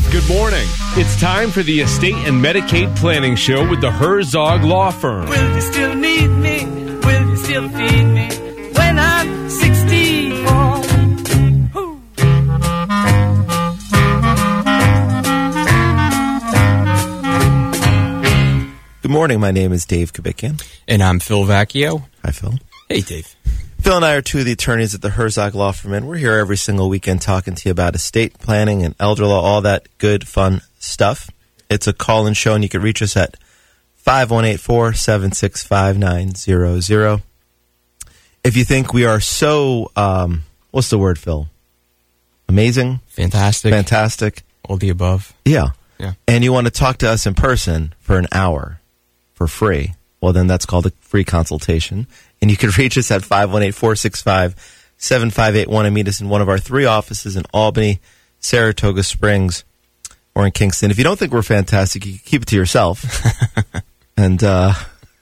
Good morning. It's time for the Estate and Medicaid Planning Show with the Herzog Law Firm. Will you still need me? Will you still feed me when I'm 64? Good morning. My name is Dave Kubikian. And I'm Phil Vacchio. Hi, Phil. Hey, Dave. Phil and I are two of the attorneys at the Herzog Law Firm, and we're here every single weekend talking to you about estate planning and elder law, all that good, fun stuff. It's a call-in show, and you can reach us at 518-476-5900. If you think we are so, what's the word, Phil? Amazing? Fantastic. All the above. Yeah. Yeah. And you want to talk to us in person for an hour for free, well, then that's called a free consultation. And you can reach us at 518-465-7581 and meet us in one of our 3 offices in Albany, Saratoga Springs, or in Kingston. If you don't think we're fantastic, you can keep it to yourself. And or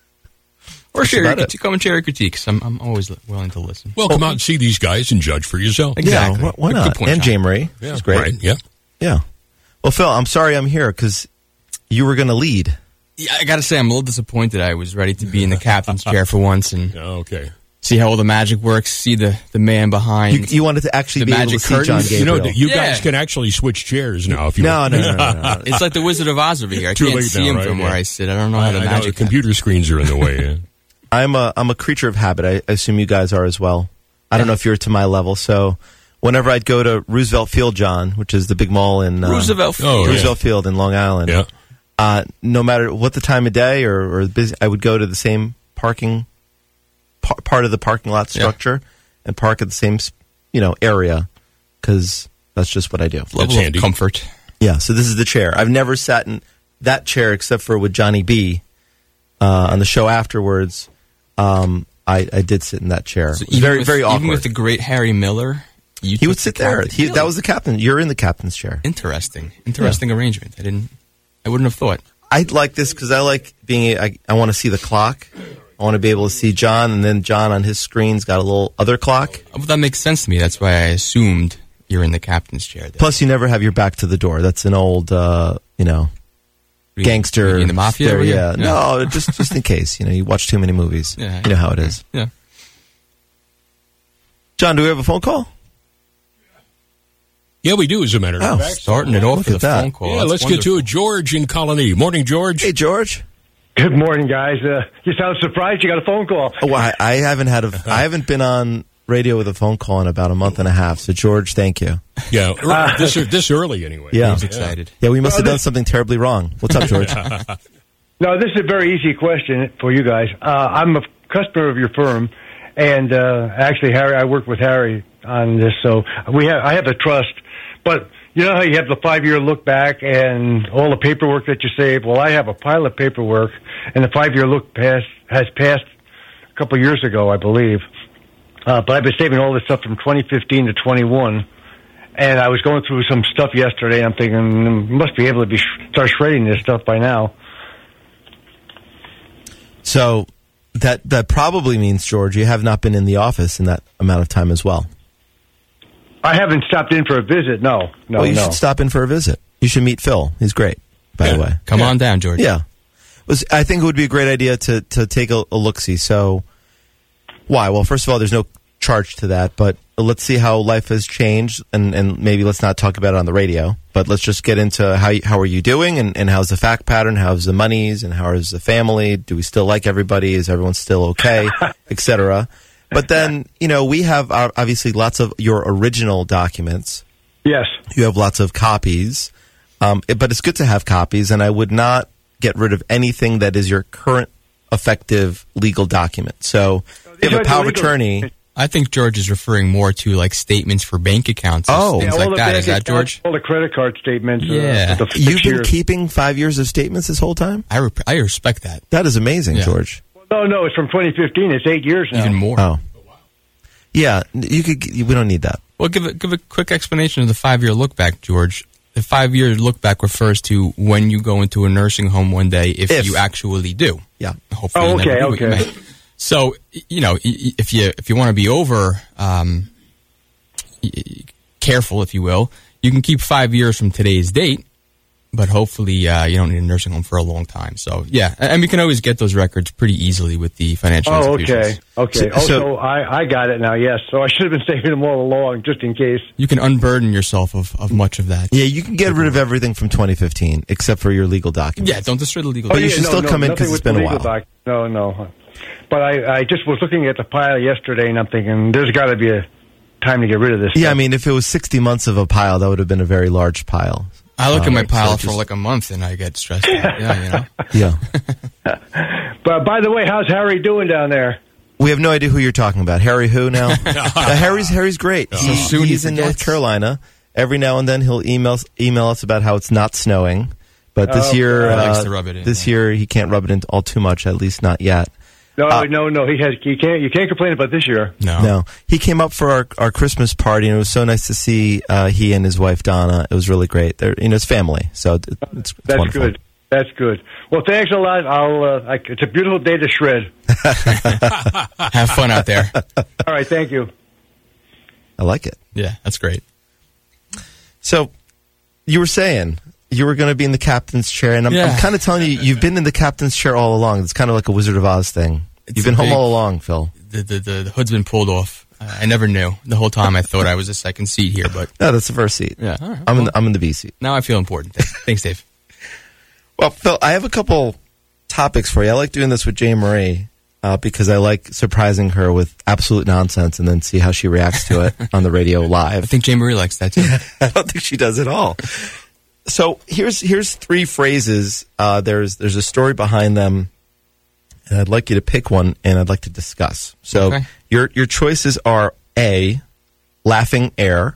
share come and share your critiques. I'm always willing to listen. Well, come out and see these guys and judge for yourself. Exactly. Yeah, why not? Good point, and John. Jane Marie. Yeah, She's great. Right, yeah. Yeah. Well, Phil, I'm sorry I'm here because you were going to lead. Yeah, I got to say, I'm a little disappointed. I was ready to be in the captain's chair for once and Okay. see how all the magic works, see the man behind. You wanted to actually The be able to magic see John curtains? Gabriel. You know, you Yeah. guys can actually switch chairs now if you No. want. It's like the Wizard of Oz over here. I Too can't late see now, him right? from Yeah. where I sit. I don't know how the I know magic the computer screens are in the way. Yeah. I'm a creature of habit. I assume you guys are as well. I don't know if you're to my level. So whenever I'd go to Roosevelt Field, John, which is the big mall in Roosevelt Field. Oh, yeah. Roosevelt Field in Long Island, Yeah. no matter what the time of day or busy, I would go to the same parking part of the parking lot structure and park at the same area because that's just what I do. Level of handy. comfort. Yeah. So this is the chair. I've never sat in that chair except for with Johnny B on the show afterwards. I did sit in that chair. So It was very, very awkward. Even with the great Harry Miller, He would sit there. That was the captain. You're in the captain's chair. Interesting arrangement. I wouldn't have thought. I like this because I like being. I want to see the clock. I want to be able to see John, and then John on his screen's got a little other clock. Well, that makes sense to me. That's why I assumed you're in the captain's chair there. Plus, you never have your back to the door. That's an old, gangster. In the mafia? There, over here? yeah. No, just in case. You watch too many movies. Yeah. You know how it is. Yeah. John, do we have a phone call? Yeah, we do, as a matter of fact. Starting it off Look with a at that. phone call. Yeah, That's let's get to wonderful. it. George in Colony. Morning, George. Hey, George. Good morning, guys. You sound surprised you got a phone call. Oh, I haven't been on radio with a phone call in about a month and a half. So, George, thank you. Yeah, this early anyway. Yeah. He's excited. Yeah, we must have done something terribly wrong. What's up, George? No, this is a very easy question for you guys. I'm a customer of your firm, and actually, Harry, I work with Harry on this. So I have a trust, but you know how you have the 5-year look back and all the paperwork that you save? Well, I have a pile of paperwork, and the 5-year look has passed a couple of years ago, I believe. But I've been saving all this stuff from 2015 to 21, and I was going through some stuff yesterday, and I'm thinking, must be able to start shredding this stuff by now. So that probably means, George, you have not been in the office in that amount of time as well. I haven't stopped in for a visit, no. Well, you should stop in for a visit. You should meet Phil. He's great, by the way. Come on down, George. Yeah. I think it would be a great idea to take a look-see. So, why? Well, first of all, there's no charge to that, but let's see how life has changed, and maybe let's not talk about it on the radio, but let's just get into how are you doing, and how's the fact pattern, how's the monies, and how is the family, do we still like everybody, is everyone still okay, etc. But then, we have obviously lots of your original documents. Yes. You have lots of copies, but it's good to have copies, and I would not get rid of anything that is your current effective legal document. So if you have a power of attorney... I think George is referring more to like statements for bank accounts, things like that. Is that George? All the credit card statements. Yeah. For the 6 You've been years. keeping 5 years of statements this whole time? I respect that. That is amazing, Yeah. George. No, it's from 2015. It's 8 years now. Even more. Oh. Yeah, we don't need that. Well, give a quick explanation of the 5-year look back, George. The 5-year look back refers to when you go into a nursing home one day, if you actually do. Yeah. Hopefully Oh, you never okay, do what you okay. may. So, if you want to be over careful, if you will, you can keep 5 years from today's date but hopefully you don't need a nursing home for a long time. So, yeah, and we can always get those records pretty easily with the financial institutions. Okay. So I got it now, yes. So I should have been saving them all along, just in case. You can unburden yourself of much of that. Yeah, you can get rid of everything from 2015, except for your legal documents. Yeah, don't destroy the legal But you documents. should still come in because it's been a while. No. But I just was looking at the pile yesterday, and I'm thinking, there's got to be a time to get rid of this Yeah, stuff. I mean, if it was 60 months of a pile, that would have been a very large pile. I look at my pile so for like a month and I get stressed out. Yeah, Yeah. But by the way, how's Harry doing down there? We have no idea who you're talking about. Harry who now? Harry's great. He's in North Carolina. Every now and then he'll email us about how it's not snowing. But this year, He likes to rub it in, year he can't rub it in all too much, at least not yet. No. You can't complain about this year. No. He came up for our Christmas party, and it was so nice to see he and his wife Donna. It was really great. They're it's family, so it's That's wonderful. good. That's good. Well, thanks a lot. It's a beautiful day to shred. Have fun out there. All right, thank you. I like it. Yeah, that's great. So you were saying you were going to be in the captain's chair, and I'm kind of telling you, you've been in the captain's chair all along. It's kind of like a Wizard of Oz thing. You've been home all along, Phil. The hood's been pulled off. I never knew. The whole time I thought I was a second seat here, but No, that's the first seat. Yeah, all right. I'm in the B seat. now I feel important. Thanks, Dave. Well, Phil, I have a couple topics for you. I like doing this with Jane Marie because I like surprising her with absolute nonsense and then see how she reacts to it on the radio I live. think Jane Marie likes that too. I don't think she does at all. So here's three phrases. There's a story behind them, and I'd like you to pick one, and I'd like to discuss. So Okay. your choices are A, laughing heir,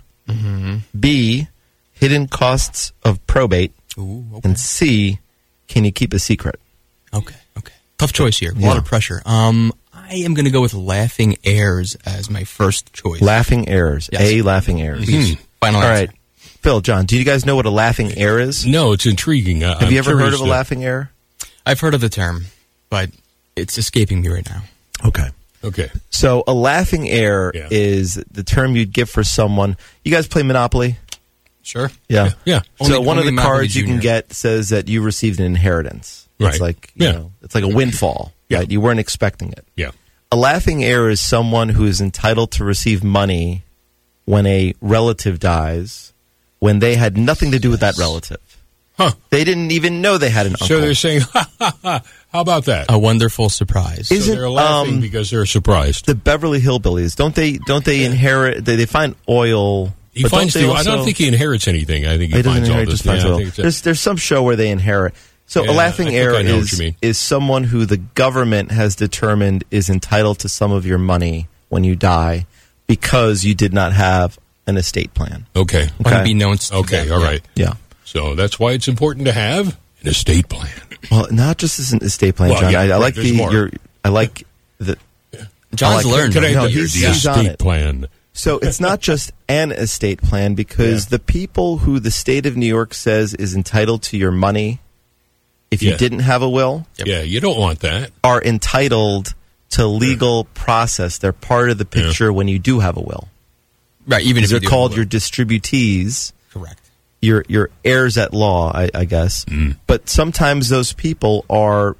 B, hidden costs of probate, Ooh, okay. and C, can you keep a secret? Okay. Tough choice here. A lot of pressure. I am going to go with laughing heirs as my first choice. Laughing heirs. Yes. A, laughing heirs. Final All answer. right. Phil, John, do you guys know what a laughing heir is? No, it's intriguing. Have you ever heard of a laughing heir? I've heard of the term, but it's escaping me right now. Okay. Okay. So a laughing heir is the term you'd give for someone. You guys play Monopoly? Sure. Yeah. Yeah. So Only- one of only the Monopoly cards you can Junior. get says that you received an inheritance. Right. It's like, Yeah. you know, it's like a windfall. Yeah. Right? You weren't expecting it. Yeah. A laughing heir is someone who is entitled to receive money when a relative dies when they had nothing to do with that relative. Huh. They didn't even know they had an uncle. So they're saying, how about that? A wonderful surprise. So Isn't, they're laughing because they're surprised. the Beverly Hillbillies, don't they inherit, they find oil. He but don't finds they I don't also- think he inherits anything. I think he He doesn't finds all inherit, this. just finds Yeah, I oil. think it's There's some show where they inherit. So Yeah, a laughing I think heir I know what you mean. is someone who the government has determined is entitled to some of your money when you die because you did not have an estate plan. okay. Unbeknownst to Okay, them. all right. Yeah. So that's why it's important to have an estate plan. Well, not just as an estate plan, Well, John. yeah, I like there's more. I like the. John's I like- learned. Can I No, hear he's- the he's on estate it. plan? So it's not just an estate plan because Yeah. the people who the state of New York says is entitled to your money, if you Yeah. didn't have a will, Yep. Yeah, you don't want that. are entitled to legal process. They're part of the picture when you do have a will. Right, even if They're you do called have a your will. distributees, Correct. your heirs at law, I guess. But sometimes those people are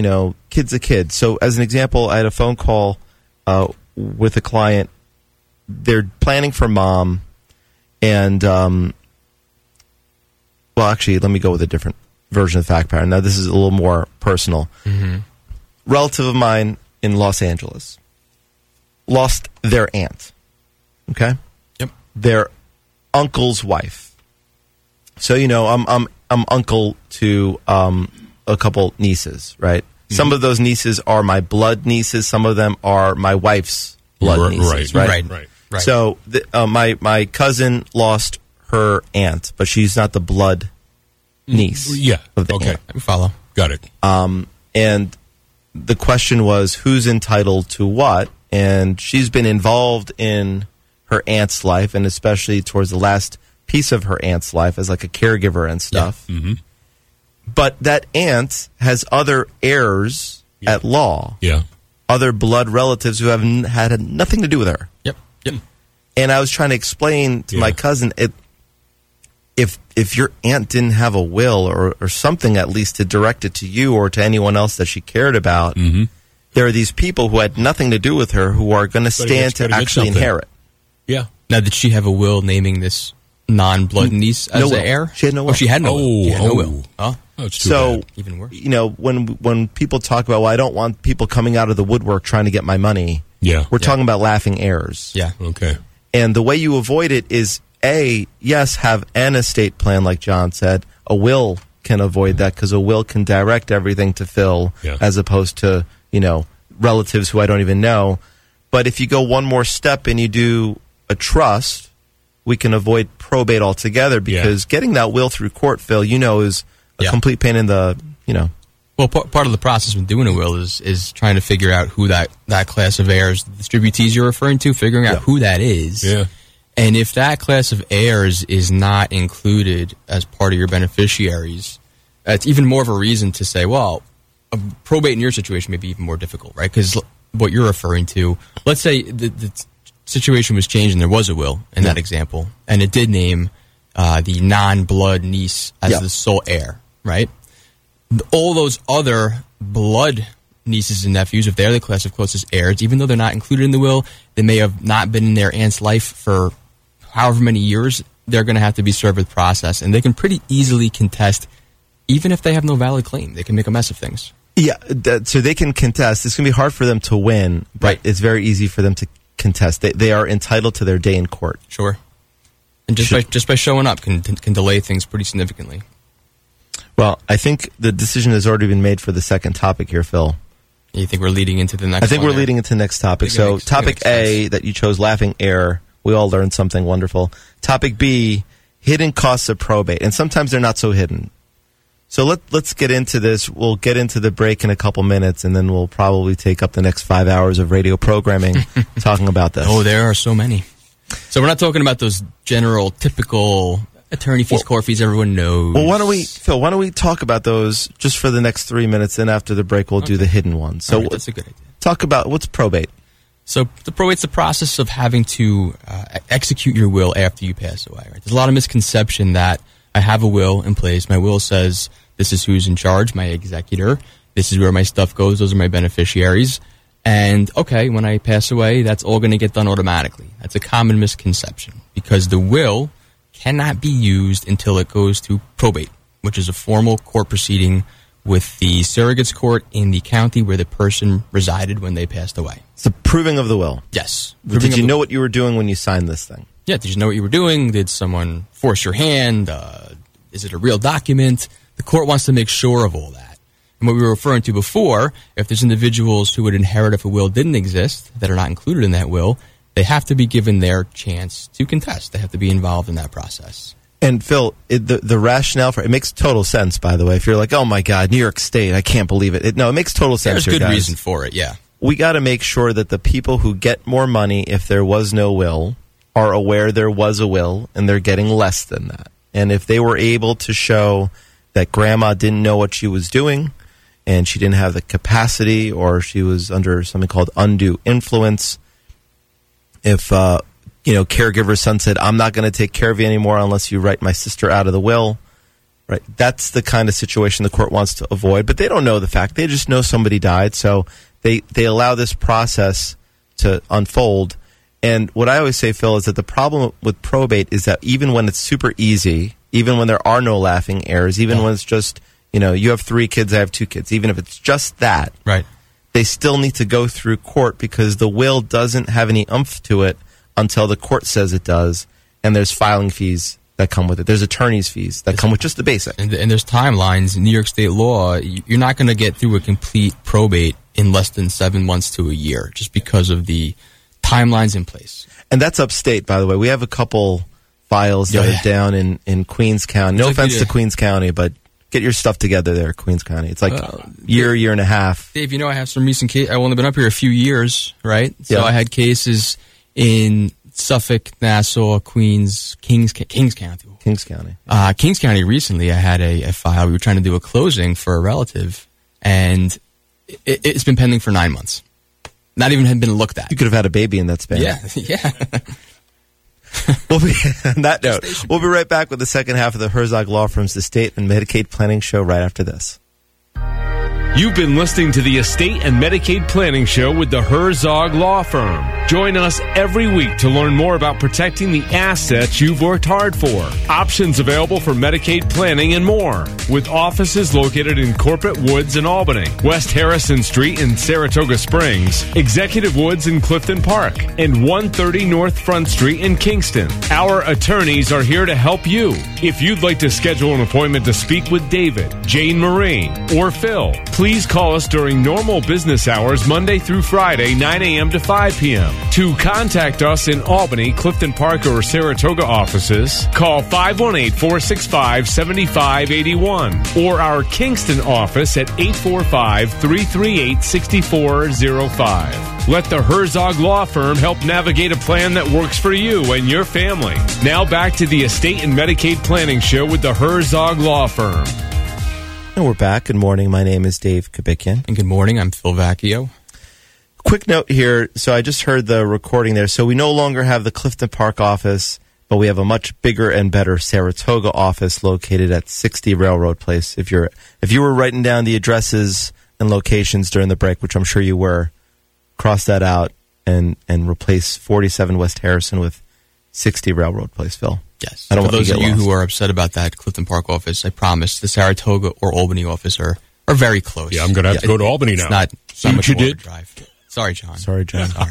kids of kids. So as an example, I had a phone call with a client. They're planning for mom, and well, actually, let me go with a different version of the fact pattern. Now, this is a little more personal. Relative of mine in Los Angeles lost their aunt. Okay, Yep. their uncle's wife. So I'm uncle to a couple nieces, right? Some of those nieces are my blood nieces. Some of them are my wife's blood nieces, right? Right. So my cousin lost her aunt, but she's not the blood niece. Yeah. of the Okay. aunt. We follow. Got it. And the question was, who's entitled to what? And she's been involved in her aunt's life, and especially towards the last piece of her aunt's life as like a caregiver and stuff. But that aunt has other heirs at law, Yeah. other blood relatives who have had nothing to do with her. Yep. And I was trying to explain to my cousin, if your aunt didn't have a will or something at least to direct it to you or to anyone else that she cared about, there are these people who had nothing to do with her who are going to stand to actually inherit. Yeah. Now, did she have a will naming this non-blood niece as the heir? She had no will. Oh, she had no will. She had no will. Oh, it's too So, bad. Even worse. when people talk about, well, I don't want people coming out of the woodwork trying to get my money, Yeah. we're talking about laughing heirs. Yeah. Okay. And the way you avoid it is, yes, have an estate plan, like John said. A will can avoid that because a will can direct everything to Phil as opposed to, relatives who I don't even know. But if you go one more step and you do a trust, we can avoid probate altogether because getting that will through court, Phil, is a complete pain in the, Well, part of the process when doing a will is trying to figure out who that class of heirs, the distributees you're referring to, figuring out who that is. Yeah. And if that class of heirs is not included as part of your beneficiaries, it's even more of a reason to say, well, a probate in your situation may be even more difficult, right? Because what you're referring to, let's say the situation was changed and there was a will in that example, and it did name the non-blood niece as the sole heir, right? All those other blood nieces and nephews, if they're the class of closest heirs, even though they're not included in the will, they may have not been in their aunt's life for however many years, they're going to have to be served with process. And they can pretty easily contest, even if they have no valid claim. They can make a mess of things. Yeah, so they can contest. It's going to be hard for them to win, but it's very easy for them to contest. They are entitled to their day in court. Sure. And just by showing up can delay things pretty significantly. Well, I think the decision has already been made for the second topic here, Phil. You think we're leading into the next one? I think we're leading into the next topic. So topic A that you chose, laughing heir. We all learned something wonderful. Topic B, hidden costs of probate. And sometimes they're not so hidden. So let's get into this. We'll get into the break in a couple minutes, and then we'll probably take up the next 5 hours of radio programming talking about this. Oh, there are so many. So we're not talking about those general, typical attorney fees, court fees everyone knows. Well, why don't we talk about those just for the next 3 minutes, then after the break we'll do the hidden ones. So right, that's a good idea. Talk about what's probate. So the probate's the process of having to execute your will after you pass away. Right? There's a lot of misconception that I have a will in place. My will says this is who's in charge, my executor. This is where my stuff goes. Those are my beneficiaries. And, okay, when I pass away, that's all going to get done automatically. That's a common misconception because the will cannot be used until it goes to probate, which is a formal court proceeding with the surrogates court in the county where the person resided when they passed away. It's the proving of the will. Yes. Did you know what you were doing when you signed this thing? Yeah, did you know what you were doing? Did someone force your hand? Is it a real document? The court wants to make sure of all that. And what we were referring to before, if there's individuals who would inherit if a will didn't exist, that are not included in that will, they have to be given their chance to contest. They have to be involved in that process. And Phil, the rationale for it makes total sense, by the way. If you're like, oh my God, New York State, I can't believe it. No, it makes total sense. There's good reason for it, yeah. We got to make sure that the people who get more money if there was no will are aware there was a will and they're getting less than that. And if they were able to show that grandma didn't know what she was doing and she didn't have the capacity or she was under something called undue influence, if caregiver's son said, I'm not going to take care of you anymore unless you write my sister out of the will, right? That's the kind of situation the court wants to avoid. But they don't know the fact. They just know somebody died. So they allow this process to unfold. And what I always say, Phil, is that the problem with probate is that even when it's super easy, even when there are no laughing heirs, even when it's just, you have 3 kids, I have 2 kids, even if it's just that, right? They still need to go through court because the will doesn't have any oomph to it until the court says it does, and there's filing fees that come with it. There's attorney's fees that come with just the basic. And there's timelines. In New York State law, you're not going to get through a complete probate in less than 7 months to a year just because of the timelines in place. And that's upstate, by the way. We have a couple files that are down in Queens County. No offense to Queens County, but get your stuff together there, Queens County. It's like year and a half. Dave, I have some recent cases. I've only been up here a few years, right? So Yeah. I had cases in Suffolk, Nassau, Queens, Kings County. Kings County. Kings County recently, I had a file. We were trying to do a closing for a relative, and it's been pending for 9 months. Not even had been looked at. You could have had a baby in that span. Yeah. On that note, we'll be right back with the second half of the Herzog Law Firm's Estate and Medicaid Planning Show right after this. You've been listening to the Estate and Medicaid Planning Show with the Herzog Law Firm. Join us every week to learn more about protecting the assets you've worked hard for. Options available for Medicaid planning and more. With offices located in Corporate Woods in Albany, West Harrison Street in Saratoga Springs, Executive Woods in Clifton Park, and 130 North Front Street in Kingston. Our attorneys are here to help you. If you'd like to schedule an appointment to speak with David, Jane Marie, or Phil, please call us during normal business hours Monday through Friday, 9 a.m. to 5 p.m. To contact us in Albany, Clifton Park, or Saratoga offices, call 518-465-7581 or our Kingston office at 845-338-6405. Let the Herzog Law Firm help navigate a plan that works for you and your family. Now back to the Estate and Medicaid Planning Show with the Herzog Law Firm. And we're back. Good morning. My name is Dave Kubickian. And good morning. I'm Phil Vacchio. Quick note here. So I just heard the recording there. So we no longer have the Clifton Park office, but we have a much bigger and better Saratoga office located at 60 Railroad Place. If you were writing down the addresses and locations during the break, which I'm sure you were, cross that out and replace 47 West Harrison with 60 Railroad Place, Phil. Yes. I don't For want those to of get you lost. who are upset about that Clifton Park office, I promise the Saratoga or Albany office are very close. Yeah, I'm going to have to go to Albany now. It's not so See much what you more of a did? drive. Sorry, John. Sorry, John. Sorry.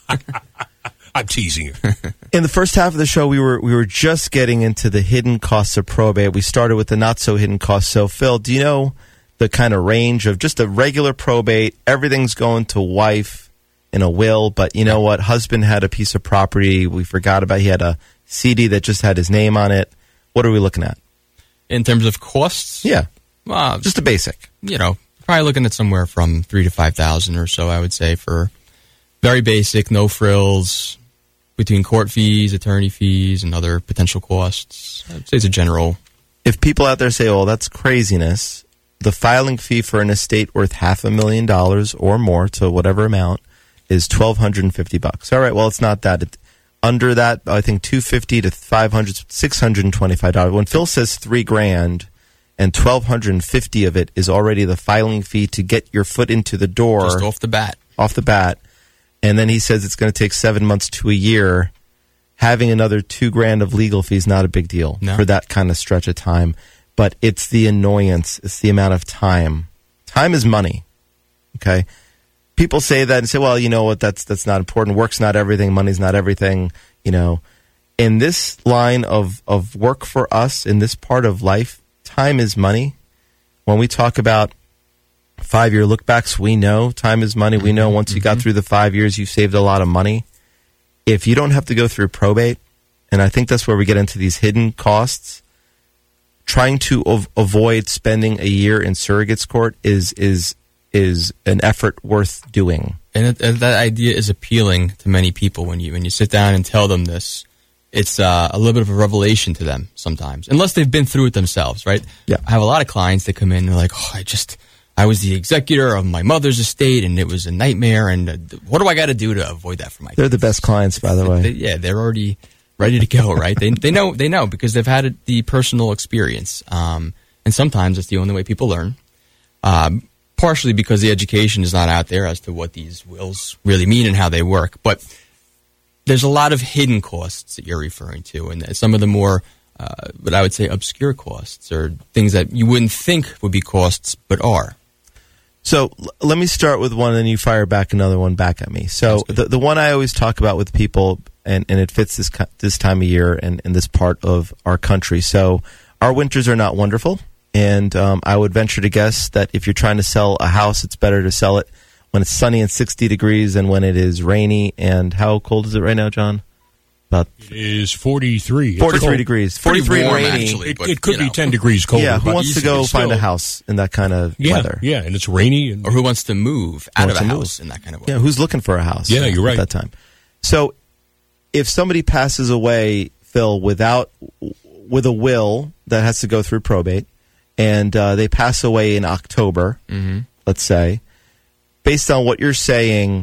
I'm teasing you. In the first half of the show, we were just getting into the hidden costs of probate. We started with the not so hidden costs. So, Phil, do you know the kind of range of just a regular probate? Everything's going to wife in a will, but you know what? Husband had a piece of property we forgot about. He had a CD that just had his name on it. What are we looking at? In terms of costs? Yeah, Well, just a basic. Probably looking at somewhere from $3,000 to $5,000 or so, I would say, for very basic, no frills, between court fees, attorney fees, and other potential costs. I'd say it's a general. If people out there say, "Oh, that's craziness," the filing fee for an estate worth $500,000 or more to whatever amount is $1,250. All right, well, it's not that. Under that, I think $250 to $500, $625. When Phil says $3,000 and $1,250 of it is already the filing fee to get your foot into the door, Just off the bat. and then he says it's going to take 7 months to a year, having another $2,000 of legal fees not a big deal for that kind of stretch of time. But it's the annoyance. It's the amount of time. Time is money. Okay. People say that and say, well, you know what, that's not important. Work's not everything. Money's not everything. In this line of work for us, in this part of life, time is money. When we talk about 5-year look-backs, we know time is money. We know once you got through the 5 years, you saved a lot of money. If you don't have to go through probate, and I think that's where we get into these hidden costs, trying to avoid spending a year in surrogate's court is an effort worth doing. And that idea is appealing to many people when you sit down and tell them this. It's a little bit of a revelation to them sometimes, unless they've been through it themselves, right? Yeah. I have a lot of clients that come in and they're like, I was the executor of my mother's estate and it was a nightmare, and what do I got to do to avoid that for my kids? They're the best clients, by the way. They're already ready to go, right? They know because they've had the personal experience. And sometimes it's the only way people learn. Partially because the education is not out there as to what these wills really mean and how they work. But there's a lot of hidden costs that you're referring to, and some of the more, what I would say, obscure costs, or things that you wouldn't think would be costs, but are. So let me start with one, and you fire back another one back at me. So the one I always talk about with people, and it fits this time of year and in this part of our country. So our winters are not wonderful. And I would venture to guess that if you're trying to sell a house, it's better to sell it when it's sunny and 60 degrees than when it is rainy. And how cold is it right now, John? About It is 43. 43 degrees. 43 and warm, rainy. actually. But, It could you be know. 10 degrees colder. Yeah, who but wants to go still- find a house in that kind of weather? Yeah, and it's rainy. And Or who wants to move out of wants a to move. house in that kind of way. Yeah, who's looking for a house? Yeah, you're right. At that time. So if somebody passes away, Phil, with a will that has to go through probate, and they pass away in October, let's say, based on what you're saying,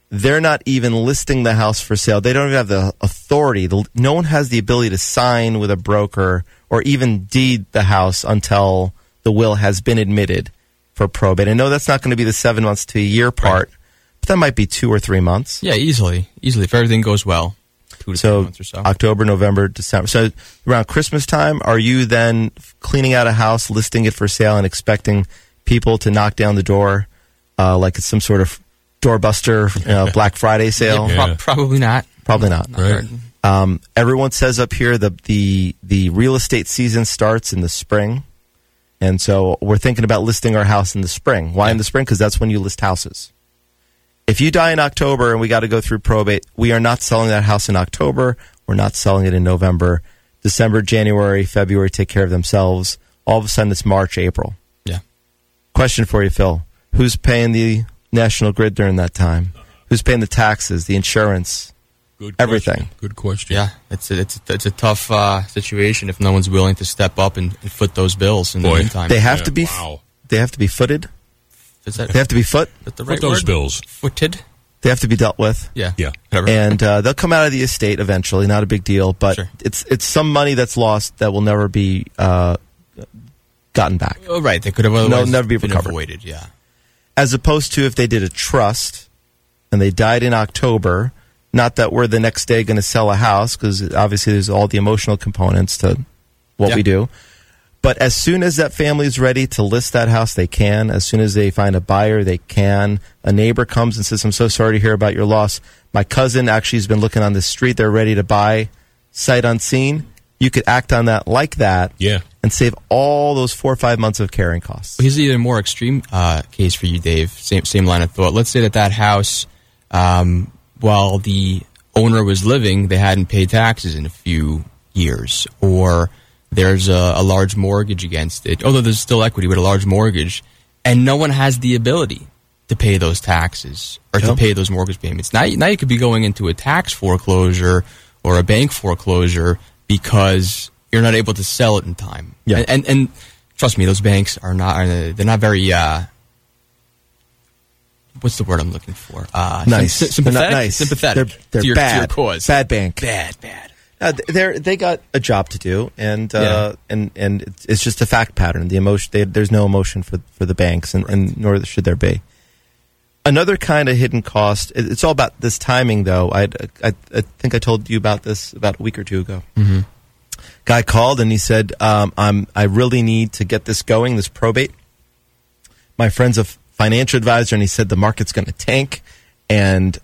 they're not even listing the house for sale. They don't even have the authority. No one has the ability to sign with a broker or even deed the house until the will has been admitted for probate. I know that's not going to be the 7 months to a year part, but that might be 2 or 3 months. Yeah, easily if everything goes well. 2 to 3 months or so. October, November, December. So around Christmas time, are you then cleaning out a house, listing it for sale, and expecting people to knock down the door like it's some sort of doorbuster Black Friday sale? Yeah, probably not. Probably not. Right. Everyone says up here the real estate season starts in the spring. And so we're thinking about listing our house in the spring. Why in the spring? Because that's when you list houses. If you die in October and we got to go through probate, we are not selling that house in October. We're not selling it in November. December, January, February take care of themselves. All of a sudden it's March, April. Yeah. Question for you, Phil. Who's paying the National Grid during that time? Who's paying the taxes, the insurance, everything? Good question. Yeah, it's a tough situation if no one's willing to step up and foot those bills in the meantime. They have to be. Wow. They have to be footed. Is that, They have to be foot. is that the right Foot those word? bills. Footed. They have to be dealt with. Yeah. Yeah. Whatever. And they'll come out of the estate eventually. Not a big deal, but Sure. it's some money that's lost that will never be gotten back. Oh, right. They could have otherwise never be been recovered. avoided. Yeah. As opposed to if they did a trust and they died in October. Not that we're the next day going to sell a house, because obviously there's all the emotional components to what we do. But as soon as that family is ready to list that house, they can. As soon as they find a buyer, they can. A neighbor comes and says, I'm so sorry to hear about your loss. My cousin actually has been looking on the street. They're ready to buy, sight unseen. You could act on that like that and save all those 4 or 5 months of carrying costs. Here's even a more extreme case for you, Dave. Same line of thought. Let's say that house, while the owner was living, they hadn't paid taxes in a few years, or there's a large mortgage against it, although there's still equity, but a large mortgage, and no one has the ability to pay those taxes or to pay those mortgage payments. Now you could be going into a tax foreclosure or a bank foreclosure because you're not able to sell it in time. Yeah. And trust me, those banks they're not very what's the word I'm looking for? Nice. Sympathetic. They're not nice. Sympathetic. They're to your bad. cause. Bad bank. Bad. They got a job to do, and it's just a fact pattern. The emotion, there's no emotion for the banks, and nor should there be. Another kind of hidden cost. It's all about this timing, though. I think I told you about this about a week or two ago. Mm-hmm. Guy called and he said, "I really need to get this going, this probate. My friend's a financial advisor, and he said the market's going to tank, and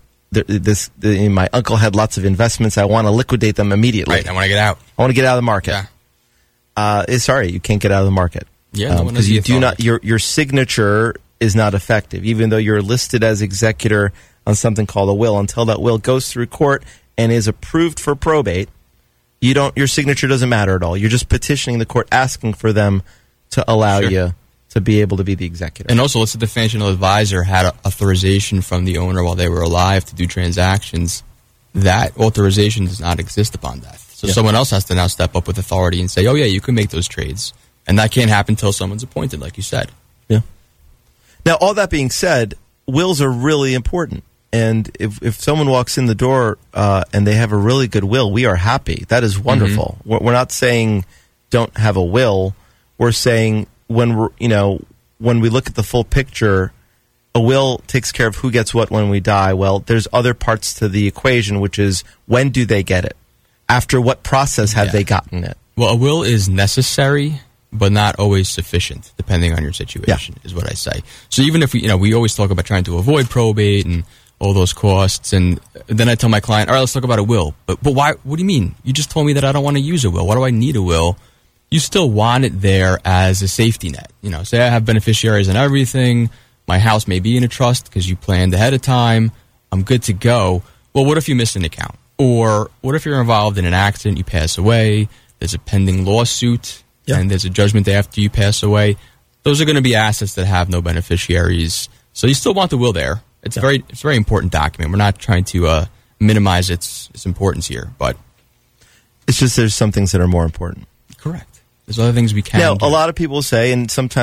my uncle had lots of investments. I want to liquidate them immediately. Right, I want to get out. I want to get out of the market." Yeah. Sorry, you can't get out of the market. Yeah, no one has because you the do not. authority. Your signature is not effective, even though you're listed as executor on something called a will. Until that will goes through court and is approved for probate, your signature doesn't matter at all. You're just petitioning the court, asking for them to allow you to be able to be the executor. And also, let's say the financial advisor had authorization from the owner while they were alive to do transactions. That authorization does not exist upon death. So someone else has to now step up with authority and say, oh, yeah, you can make those trades. And that can't happen until someone's appointed, like you said. Yeah. Now, all that being said, wills are really important. And if someone walks in the door and they have a really good will, we are happy. That is wonderful. Mm-hmm. We're not saying don't have a will. We're saying when we look at the full picture, a will takes care of who gets what when we die. Well, there's other parts to the equation, which is when do they get it? After what process have they gotten it? Well, a will is necessary, but not always sufficient, depending on your situation, is what I say. So even if we always talk about trying to avoid probate and all those costs, and then I tell my client, all right, let's talk about a will. But why? What do you mean? You just told me that I don't want to use a will. Why do I need a will? You still want it there as a safety net. Say I have beneficiaries and everything. My house may be in a trust because you planned ahead of time. I'm good to go. Well, what if you miss an account? Or what if you're involved in an accident, you pass away, there's a pending lawsuit, and there's a judgment after you pass away? Those are going to be assets that have no beneficiaries. So you still want the will there. It's a very important document. We're not trying to minimize its importance here, but it's just there's some things that are more important. Correct. There's other things we can do. A lot of people say, and sometimes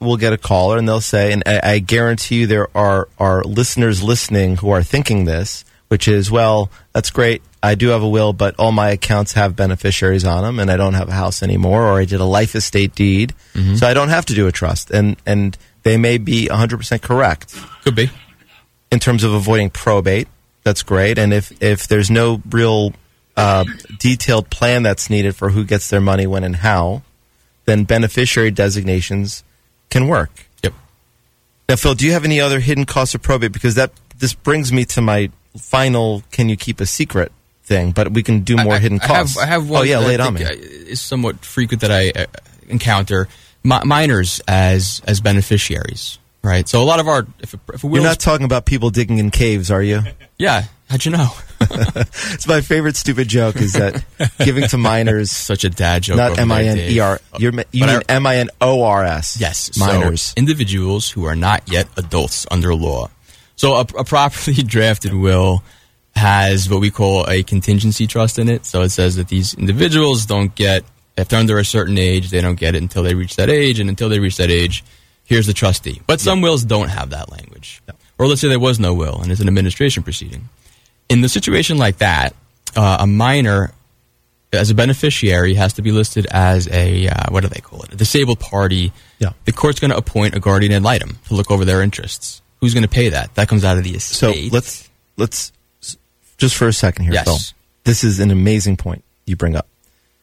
we'll get a caller and they'll say, and I guarantee you there are listeners listening who are thinking this, which is, well, that's great. I do have a will, but all my accounts have beneficiaries on them, and I don't have a house anymore, or I did a life estate deed, so I don't have to do a trust. And they may be 100% correct. Could be. In terms of avoiding probate, that's great. And if there's no real detailed plan that's needed for who gets their money when and how, then beneficiary designations can work. Yep. Now, Phil, do you have any other hidden costs of probate? Because this brings me to my final "can you keep a secret" thing, but we can do more hidden costs. I have one. Oh, yeah, lay it on me. Is somewhat frequent that I encounter minors as beneficiaries. Right. So a lot of our if a You're not talking about people digging in caves, are you? Yeah. How'd you know? It's my favorite stupid joke is that giving to minors. Such a dad joke. Not M-I-N-E-R. You mean M-I-N-O-R-S. Yes. Minors. So individuals who are not yet adults under law. So a properly drafted will has what we call a contingency trust in it. So it says that these individuals don't get, if they're under a certain age, they don't get it until they reach that age. And until they reach that age, here's the trustee. But some wills don't have that language. Or let's say there was no will and it's an administration proceeding. In the situation like that, a minor, as a beneficiary, has to be listed as a, what do they call it, a disabled party. Yeah. The court's going to appoint a guardian ad litem to look over their interests. Who's going to pay that? That comes out of the estate. So let's just for a second here, yes. Phil. This is an amazing point you bring up.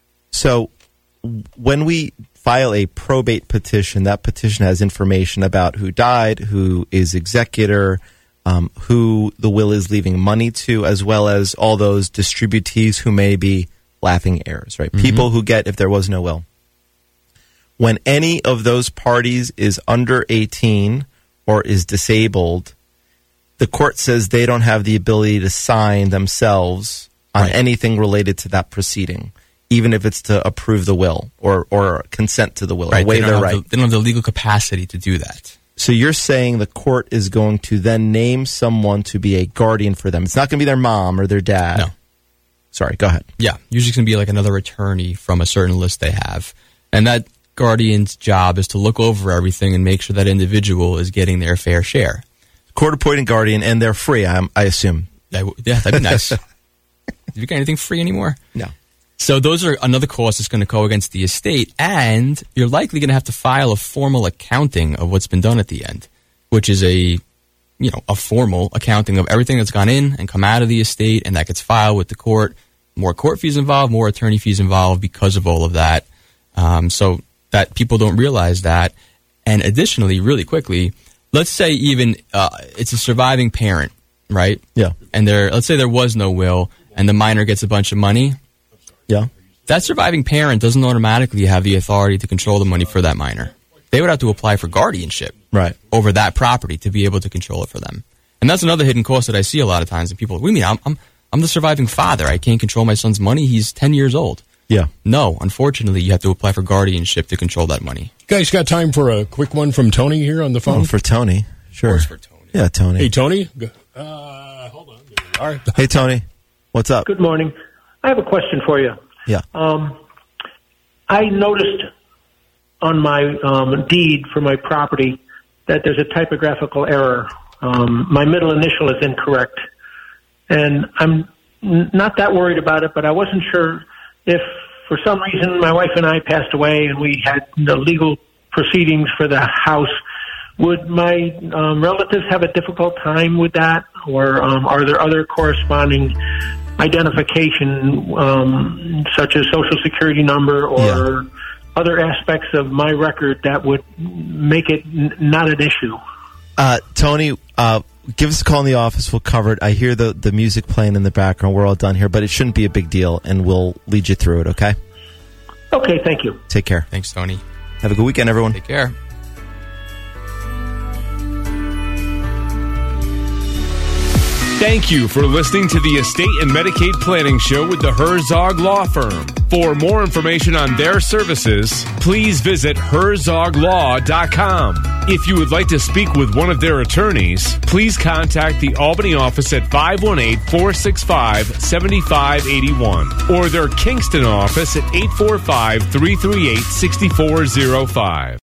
So when we file a probate petition, that petition has information about who died, who is executor, who the will is leaving money to, as well as all those distributees who may be laughing heirs, right? People who get if there was no will. When any of those parties is under 18 or is disabled, the court says they don't have the ability to sign themselves on anything related to that proceeding, even if it's to approve the will or consent to the will, or waive their right. They don't have the legal capacity to do that. So you're saying the court is going to then name someone to be a guardian for them. It's not going to be their mom or their dad. No. Sorry, go ahead. Yeah, usually it's going to be like another attorney from a certain list they have. And that guardian's job is to look over everything and make sure that individual is getting their fair share. Court-appointed guardian, and they're free, I assume. Yeah, that'd be nice. Do you get anything free anymore? No. So those are another cost that's going to go against the estate, and you're likely going to have to file a formal accounting of what's been done at the end, which is a formal accounting of everything that's gone in and come out of the estate, and that gets filed with the court. More court fees involved, more attorney fees involved because of all of that. So that people don't realize that. And additionally, really quickly, let's say even it's a surviving parent, right? Yeah. And let's say there was no will, and the minor gets a bunch of money. Yeah. That surviving parent doesn't automatically have the authority to control the money for that minor. They would have to apply for guardianship over that property to be able to control it for them. And that's another hidden cost that I see a lot of times. And people, what do you mean? I'm the surviving father. I can't control my son's money. He's 10 years old. Yeah. No, unfortunately, you have to apply for guardianship to control that money. You guys got time for a quick one from Tony here on the phone? Oh, for Tony. Sure. Of course for Tony. Yeah, Tony. Hey, Tony. Hold on. All right. Hey, Tony. What's up? Good morning. I have a question for you. Yeah. I noticed on my deed for my property that there's a typographical error. My middle initial is incorrect. And I'm not that worried about it, but I wasn't sure if for some reason my wife and I passed away and we had the legal proceedings for the house. Would my relatives have a difficult time with that? Or are there other corresponding identification, such as Social Security number or other aspects of my record that would make it not an issue? Tony, give us a call in the office. We'll cover it. I hear the music playing in the background. We're all done here, but it shouldn't be a big deal, and we'll lead you through it, okay? Okay, thank you. Take care. Thanks, Tony. Have a good weekend, everyone. Take care. Thank you for listening to the Estate and Medicaid Planning Show with the Herzog Law Firm. For more information on their services, please visit herzoglaw.com. If you would like to speak with one of their attorneys, please contact the Albany office at 518-465-7581 or their Kingston office at 845-338-6405.